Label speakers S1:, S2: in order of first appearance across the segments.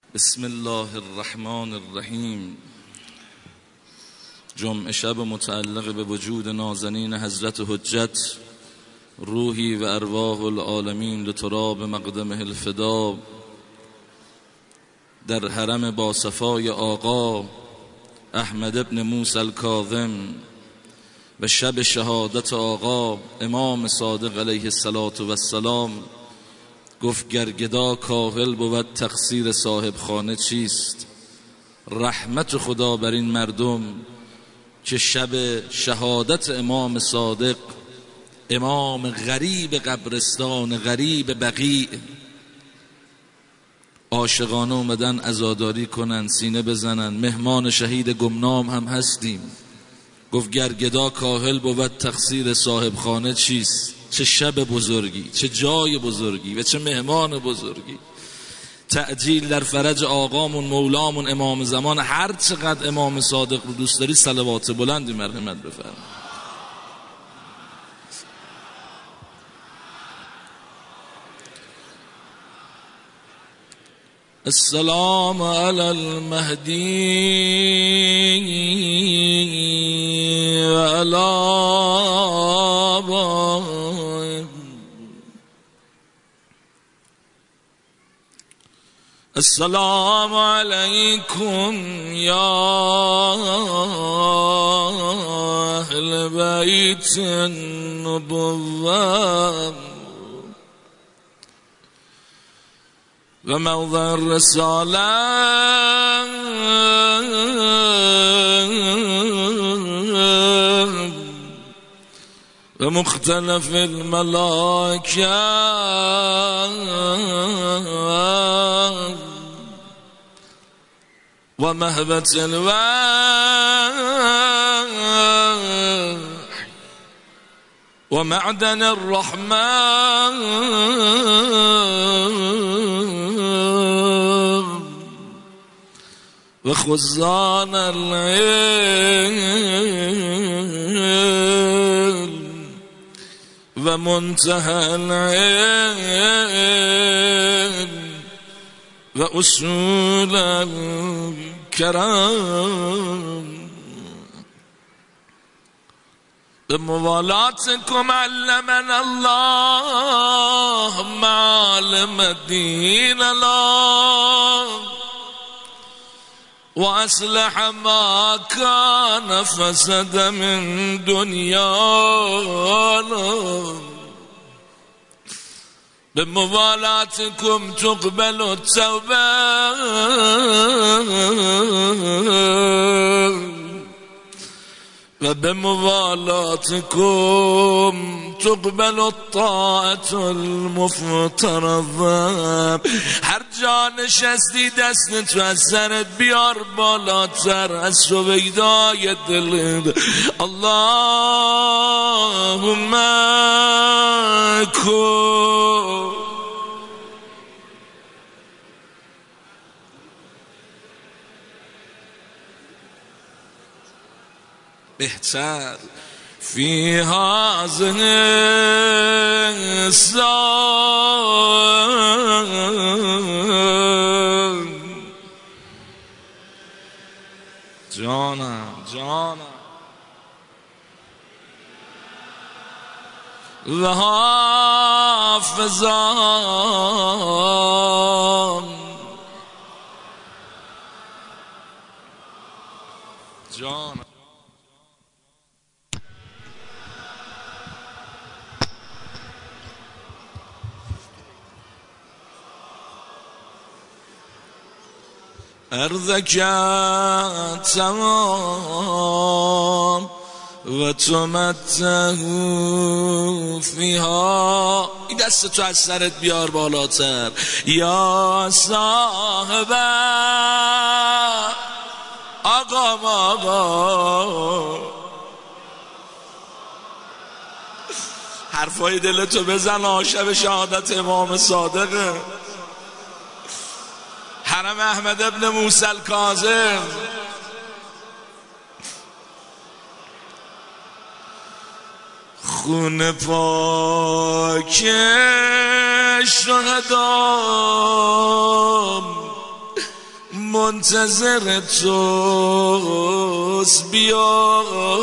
S1: بسم الله الرحمن الرحیم. جمعه شب متعلق به وجود نازنین حضرت حجت، روحی و ارواح العالمین لتراب مقدمه الفدا، در حرم با صفای آقا احمد ابن موسی الکاظم و شب شهادت آقا امام صادق علیه السلام گفت گر گدا کاهل بود تقصیر صاحب خانه چیست؟ رحمت خدا بر این مردم که شب شهادت امام صادق، امام غریب قبرستان، غریب بقیع، عاشقانه اومدن عزاداری کنن، سینه بزنن. مهمان شهید گمنام هم هستیم. گفت گر گدا کاهل بود تقصیر صاحب خانه چیست؟ چه شب بزرگی، چه جای بزرگی و چه مهمان بزرگی. تعجیل در فرج آقامون مولامون امام زمان. هر چقدر امام صادق رو دوست داری صلوات بلندی مرحمت بفرما. السلام علی المهدی و علی آبائه. السلام علیکم یا اهل بیت النبوة و موضع الرسالة و مختلف الملائکه و مهبت الوحی و معدن الرحمن و خزان العلم و منتهى العلم و اصول الكرم. بموالاتكم علمنا الله معالم الدين الله وأصلح ما كان فسد من دنيانا. بموالاتكم تقبل التوبة و بموالاتكم تقبل الطاعة المفترضة. هر جا نشستی دست تو از سرت بیار بالاتر از سویدای دلت. اللهم کن بهتر فی هذه الساعة. جانم و حافظان جانم ارضک تمام و تمته فیها. این دست تو از سرت بیار بالاتر. یا صاحب آقا حرفای دلتو بزن. شب شهادت امام صادق حرم احمد ابن موسی الکاظم. خون پاک شهدام منتظر توست بیا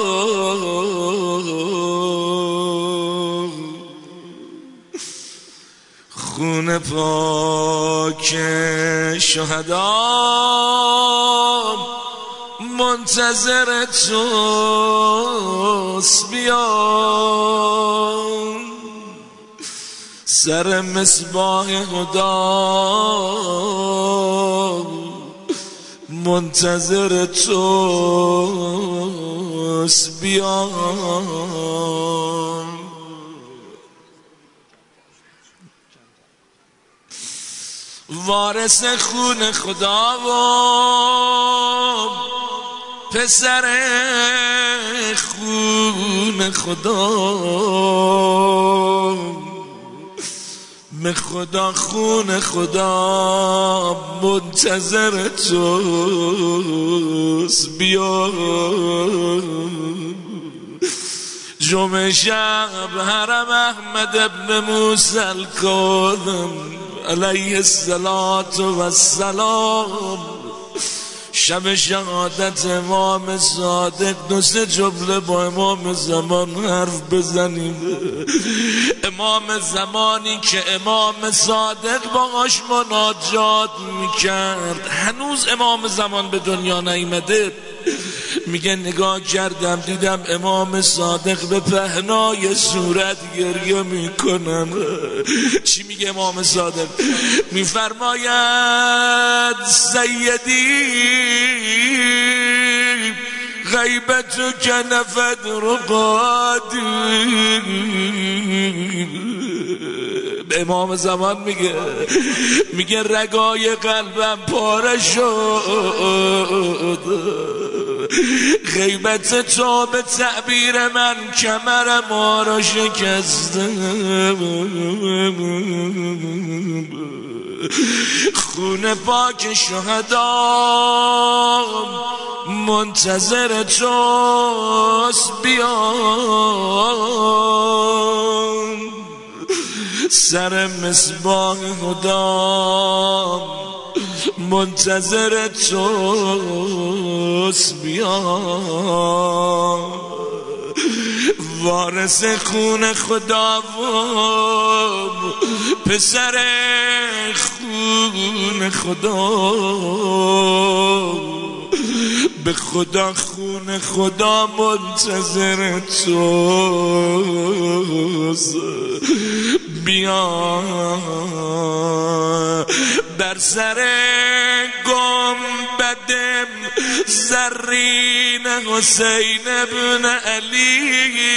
S1: خون پاک شهدا منتظر توست بیا سر مصباح هدا منتظر توست بیا وارث خون خدا و پسر خون خدا به خدا خون خدا منتظر توست بیا جمعه شب حرم احمد ابن موسی الکاظم علیه السلام شب شهادت امام صادق دو سه جمله با امام زمان حرف بزنیم. امام زمانی که امام صادق باهاش مناجات میکرد، هنوز امام زمان به دنیا نیامده، میگه نگاه کردم دیدم امام صادق به پهنای صورت گریه میکنم. چی میگه امام صادق؟ میفرماید سیدی غیبتو که نفد رقادی. به امام زمان میگه رگای قلبم پاره شد، غیبت تو به تعبیر من کمر ما را شکسته. خون پاک شهدا منتظر توست بیا سر مصباح هدا منتظر توست بیا وارث خون خدا و پسر خون خدا به خدا خون خدا منتظر توست بیا بر سر گنبد زرین حسین ابن علی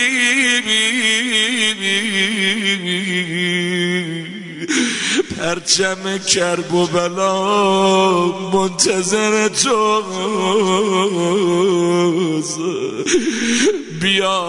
S1: پرچم کرب و بلا منتظر توست بیا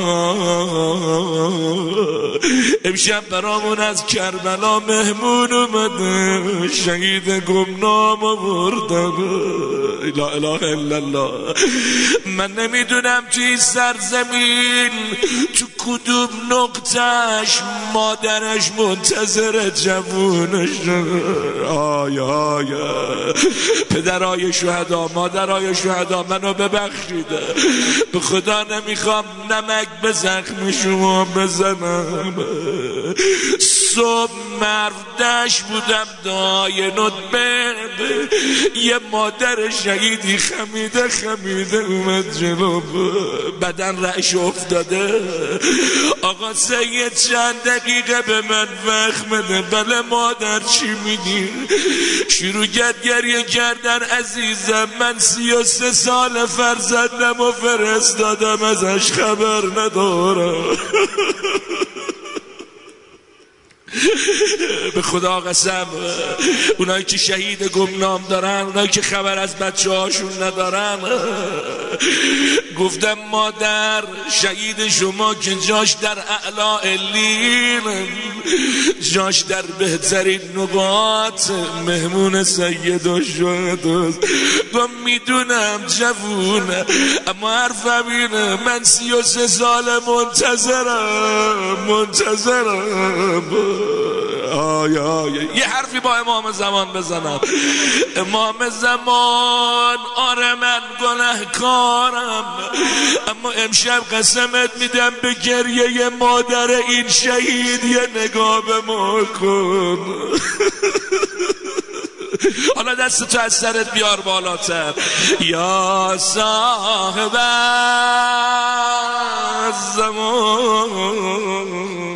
S1: امشب برامون از کربلا مهمون اومده، شهید گمنام آوردن. لا اله الا الله. من نمیدونم توی سرزمین تو کدوم نقطهش مادرش منتظر جوونش. آیا پدرای شهدا، مادرای شهدا منو ببخشید، به خدا نمیخوام نمک به زخم شما بزنم. صبح مردش بودم دای ندبه، یه مادر شهیدی خمیده اومد جلو، بدن رعش افتاده. آقا سید چند دقیقه به من وقت بده. بله مادر چی میگی؟ شروع گریه کردن. عزیزم من 33 سال فرزندم و فرستادم ازش خبر ندارم. به خدا قسم اونایی که شهید گمنام دارن، اونایی که خبر از بچه هاشون ندارن، گفتم مادر شهید شما که جاش در اعلا علین، جاش در بهترین نقاط مهمون سید و شهداست. گم میدونم جوونه، اما حرفم اینه من 33 سال منتظرم. یه حرفی با امام زمان بزنم. امام زمان آره من گناهکارم، اما امشب قسمت میدم به گریه مادر این شهید یه نگاه به ما کن. حالا دستتو از سرت بیار بالاتر. یا صاحب الزمان،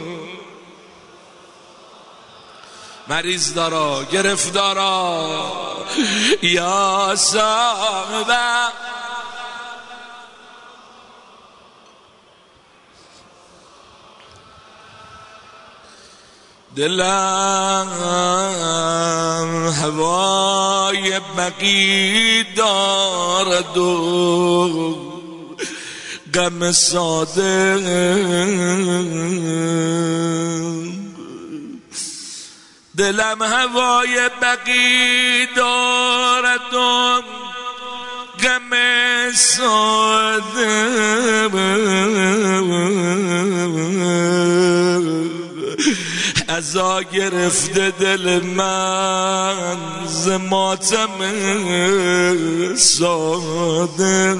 S1: مریض دارا گرفتارا، یا صاحب دلم هوای بقی دارد و غم صادق، دلم هوای بقی دارد و غم صادق، عزا گرفته دل من ز ماتم صادق.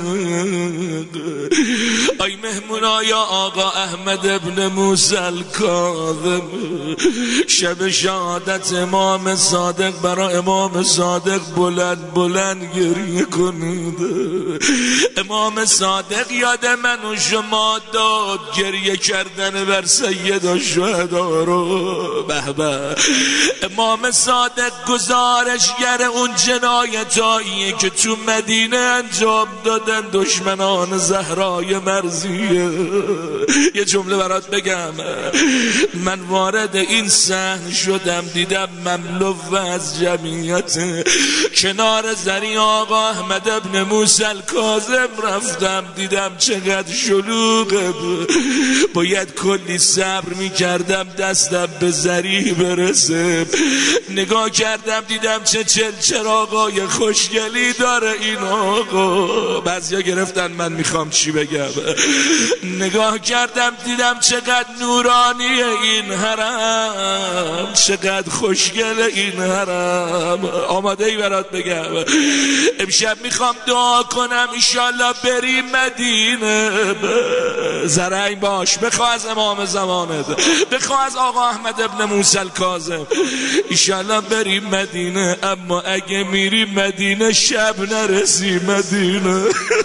S1: ای مهمونای آقا احمد ابن موسی الکاظم، شب شهادت امام صادق برای امام صادق بلند بلند گریه کنید. امام صادق یاد من و شما داد گریه کردن بر سید الشهدا رو. به به، امام صادق گزارشگر اون جنایتایی که تو مدینه انجام دادن دشمنان زهرای مرضیه. یه جمله برات بگم، من وارد این صحن شدم دیدم مملو از جمعیت کنار زری آقا احمد ابن موسی الکاظم رفتم، دیدم چقدر شلوغه، باید کلی صبر میکردم دستم به زری برسه. نگاه کردم دیدم چه چراغای خوشگلی داره این آقا. بعضیا گرفتن من میخوام چی بگم. نگاه کردم دیدم چقدر نورانی این حرم، چقدر خوشگل این حرم. آماده ای برات بگم؟ امشب میخوام دعا کنم ایشالله بریم مدینه. زرنگ باش، بخواه از امام زمانت، بخواه از آقا احمد ابن موسی الکاظم، ایشالله بریم مدینه. اما اگه میریم مدینه شب نرسی مدینه.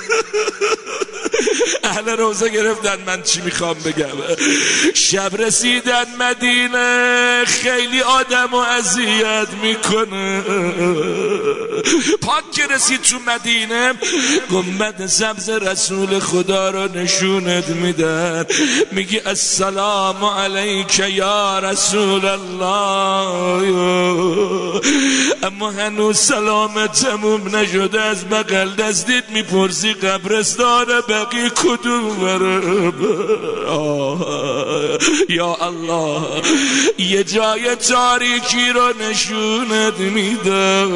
S1: اهل روزه گرفتن من چی میخوام بگم. شب رسیدن مدینه خیلی آدم و اذیت میکنه. پاک که رسید تو مدینه گنبد سبز رسول خدا رو نشونت میدن، میگی السلام علیک یا رسول الله، اما هنوز سلامت تموم نشده. از بغل دستیت میپرسی قبرستان بقی کدوم بره. یا الله، یه جای تاریکی رو نشونت میدم،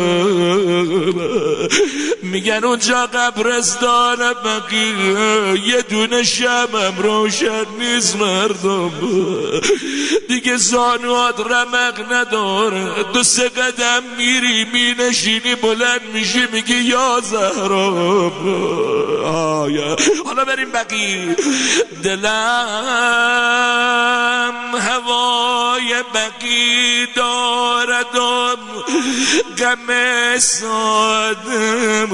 S1: میگن اونجا قبرستان بقی، یه دونه شمم روشن نیست مردم، دیگه زانوات رمق نداره، 2-3 قدم میری مینشینی بلند میشی میگی یا زهرا. حالا بریم بقی. دلم هوای بقی داردم غم صادم،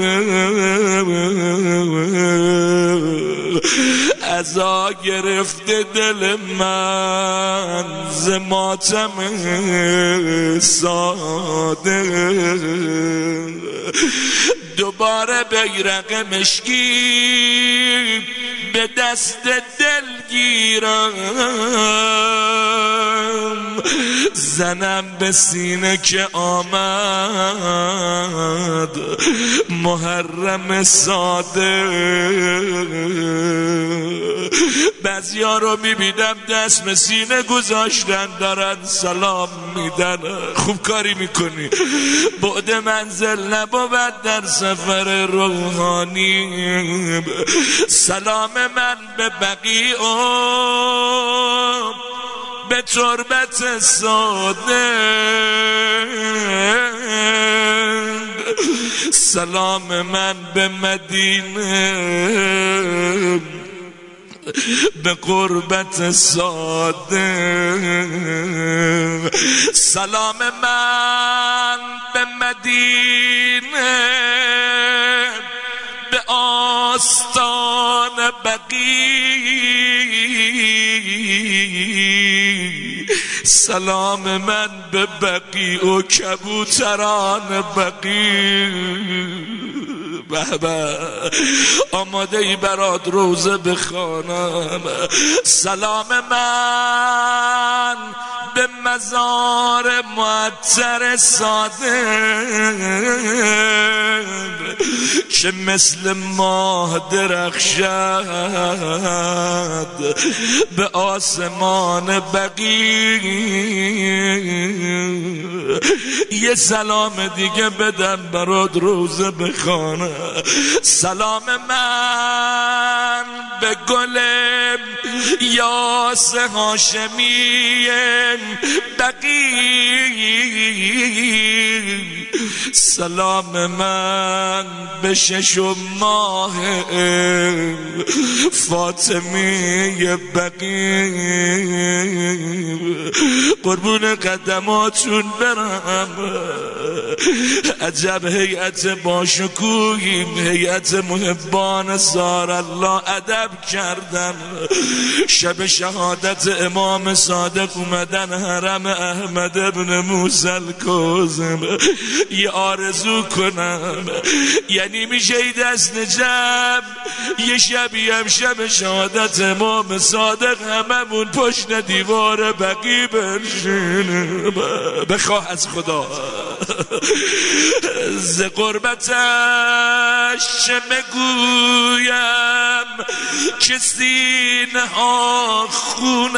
S1: عزا گرفته دل من ز ماتم صادق. دوباره بیرق مشکی به دست دل گیرم، زنم به سینه که آمد محرم صادق. بعضیا رو میبینم دست به سینه گذاشتن دارن سلام میدن. خوب کاری میکنی، بعد منزل نبود در سفر روحانی. سلام من به بقی به تربت صادق، سلام من به مدینه به قربت صادق، سلام من به مدینه به آستان بقیع، سلام من به بقیع و کبوتران بقیع. بابا آماده ای برات روزه بخوانم؟ سلام من به مزار معطر صادق که مثل ماه درخشد به آسمان بقیع. یه سلام دیگه بدم برات روزه بخوانم. سلام من به گل یاس هاشمی بقیع، سلام من به ششم ماه فاطمی بقیع. قربون قدماتون برم. عجب هیئت باشکوهیم، هیئت محبان سار الله ادب کردن. شب شهادت امام صادق اومدن حرم احمد ابن موسی الکاظم. یه آرزو کنم، یعنی میشه ای دست جمع یه شبی هم شب شهادت امام صادق هممون پشت دیوار بقیع بنشینیم. بخواه از خدا ز قربتش چه بگویم که سینه ها خون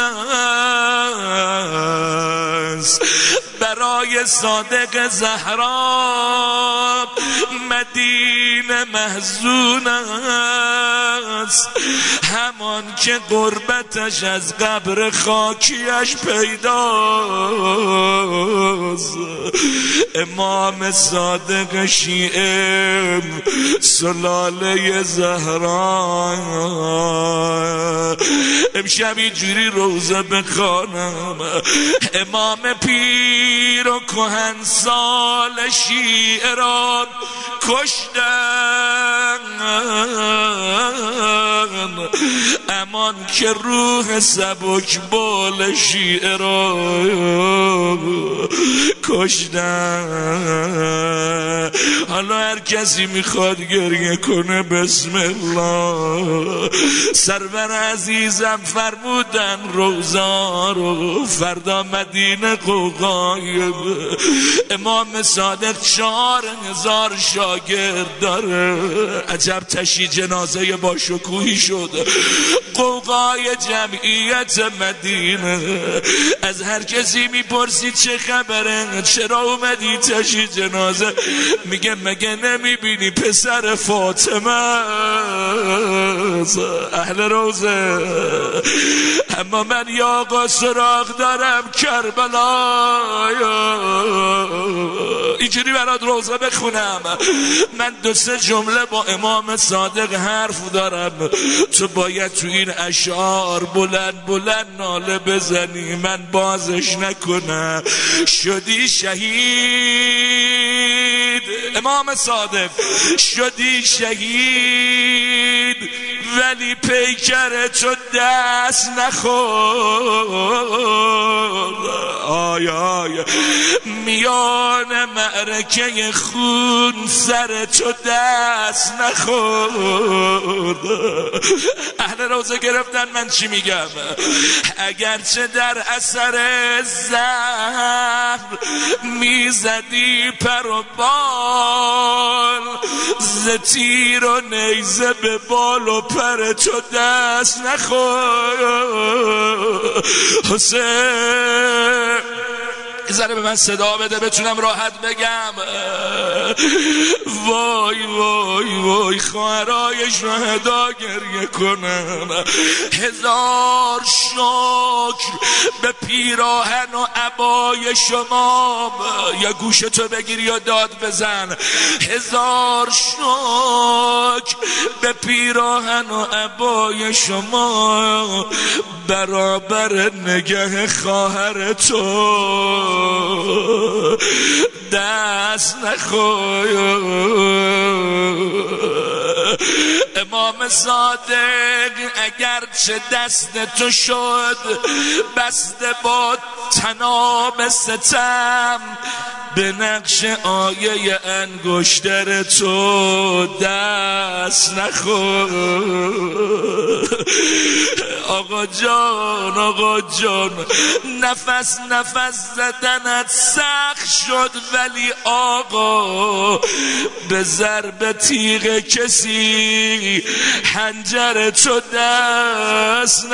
S1: است. برای صادق زهرا مدینه محزون است، همان که قربتش از قبر خاکیش پیداست. امام صادق شیعه سلاله زهرا، امشب اینجوری روزه بخوانم. امام پیر و کهنسال شیعه را کشتن، امان که روح سبک بال شیعه را کشتن. حالا هر کسی میخواد گریه کنه بسم الله. سرور عزیزم فرمودن روزا رو فردا مدینه قوقای. امام صادق 4000 شاگرد داره. عجب تشییع جنازه با شکوهی شد. قوقای جمعیت مدینه. از هر کسی میپرسی چه خبره، چرا اومدی تشییع جنازه؟ میگه مگه نمیبینی پسر فاطمه اهل روزه؟ اما من یا آقا سراغ دارم کربلا. اینجوری برات روزه بخونم. من 2-3 جمله با امام صادق حرف دارم، تو باید تو این اشعار بلند بلند ناله بزنی، من بازش نکنم. شدی شهید امام صادق، شدی شهید ولی پیکر تو دست نخورد. آی آی میان معرکه خون سر تو دست نخورد. اهل روزه گرفتن من چی میگم؟ اگرچه در اثر زهر میزدی پر و بال، ز تیر و نیزه به بال و پر تو دست نخور. حسین ذره به من صدا بده بتونم راحت بگم. وای وای وای توی، خواهرای شهدا گریه کنن. هزار شکر به پیراهن و عبای شما، یا گوشتو بگیر یا داد بزن. هزار شکر به پیراهن و عبای شما، برابر نگه خواهر تو دست نخور. امام صادق اگرچه دست تو شد بسته با طناب ستم، به نقش آیه انگشتر تو دست نخور. آقا جان آقا جان، نفس زدنت سخت شد، ولی آقا به ضرب تیغ کسی حنجر تو دست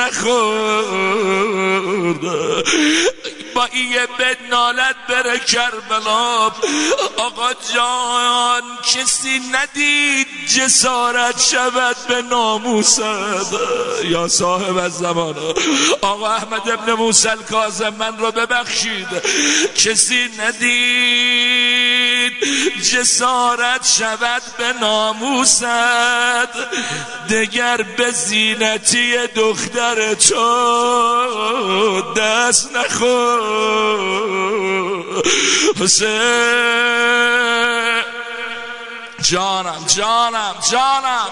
S1: نخورد. با ایه به نالت بره کربلا. آقا جان کسی ندید جسارت شود به ناموست. یا صاحب الزمان آقا احمد ابن موسی الکاظم، من رو ببخشید. کسی ندید جسارت شود به ناموست، دگر به زینتی دختر تو دست نخور. حسین جانم جانم جانم،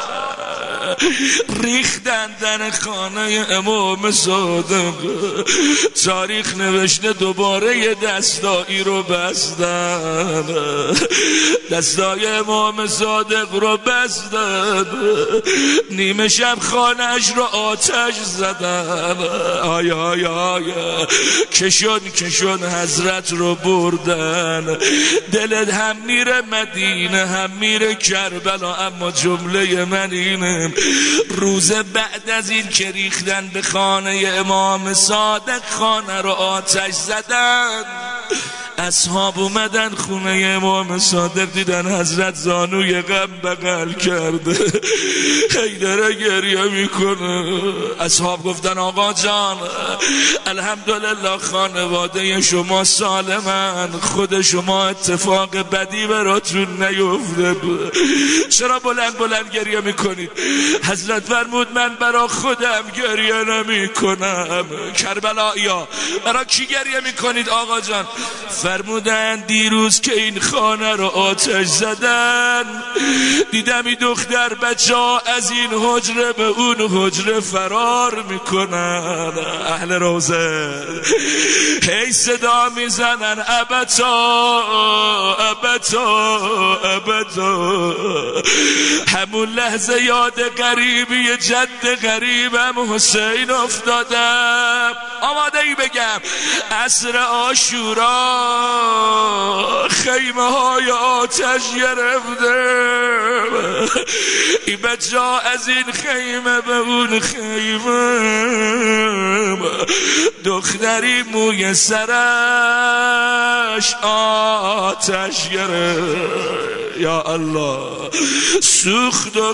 S1: ریختن در خانه امام صادق. تاریخ نوشته دوباره یه دستایی رو بستن، دستای امام صادق رو بستن. نیمه شب خانهش رو آتش زدن. آی آی آی، کشون حضرت رو بردن. دلت هم میره مدینه هم میره کربلا، اما جمله من اینه، روز بعد از این که ریختن به خانه امام صادق، خانه رو آتش زدن، اصحاب اومدن خونه امام صادق، دیدن حضرت زانوی غم بغل کرده، حیدره گریه میکنه. اصحاب گفتن آقا جان الحمدلله خانواده شما سالمن، خود شما اتفاق بدی براتون نیفته، چرا بلند گریه میکنید؟ حضرت فرمود من برا خودم گریه نمی کنم. کربلائیا برا کی گریه میکنید آقا جان؟ فرمودن دیروز که این خانه رو آتش زدن، دیدم این دختر بچه ها از این حجره به اون حجره فرار میکنن. اهل روزه هی صدا میزنن ابتا ابتا ابتا. همون لحظه یاد غریبی جد غریبم حسین افتادم. آماده ای بگم عصر عاشورا خیمه های آتش گرفته، این بچه ها از این خیمه به اون خیمه، دختری موی سرش آتش گرفت. یا الله، سوخت و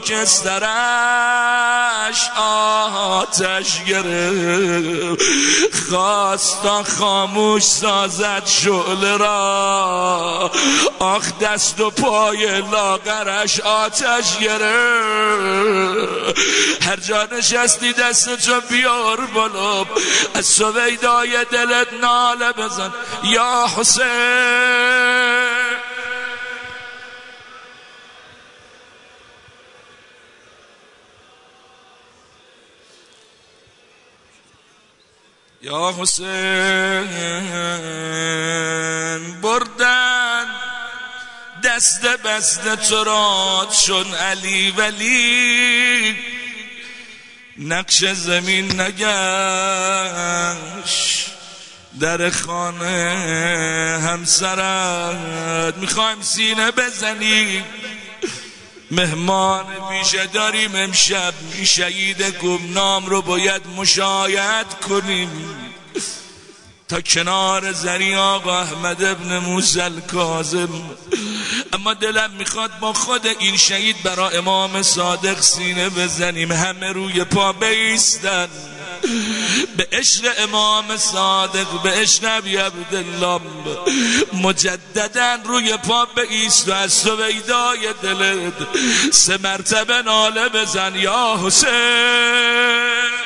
S1: خاکسترش آتش گرفت، خواست تا خاموش سازد شعله را، آخ دست و پای لاغرش آتش گرفت. هر جا نشستی دستشو بیار بالا، از سویدای دلت ناله بزن یا حسین. یا حسین بردن دست بسته تو را چون علی ولی، نقش زمین نگشت در خانه همسرت. میخوایم سینه بزنیم، مهمان پیشه داریم امشب، شهید گمنام رو باید مشاهد کنیم. تا کنار زنی آقا احمد ابن موسی الکاظم. اما دلم میخواد با خود این شهید برای امام صادق سینه بزنیم، همه روی پا بایستن به عشق امام صادق، به عشق ابی عبدالله. مجددا روی پا بایست و از سویدای دلت 3 مرتبه ناله بزن یا حسین.